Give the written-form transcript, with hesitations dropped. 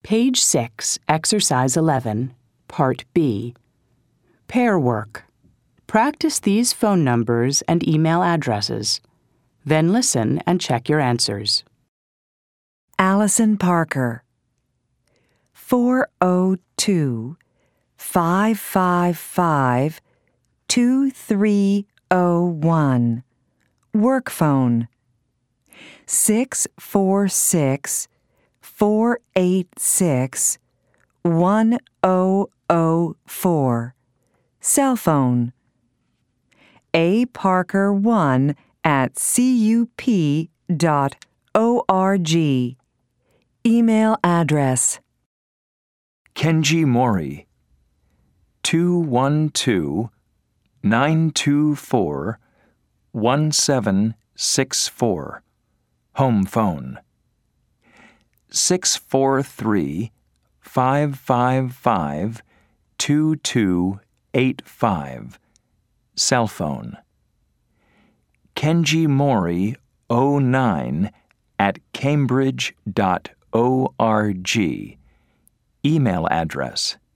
Page 6, Exercise 11, Part B. Pair work. Practice these phone numbers and email addresses. Then listen and check your answers. Allison Parker, 402-555-2301. Work phone, 646-486-1004. Cell phone, aparker1@cup.org. Email address, Kenji Mori, 212-924-1764. Home phone, 643-555-2285. Cell phone, Kenji Mori 09@cambridge.org. Email address,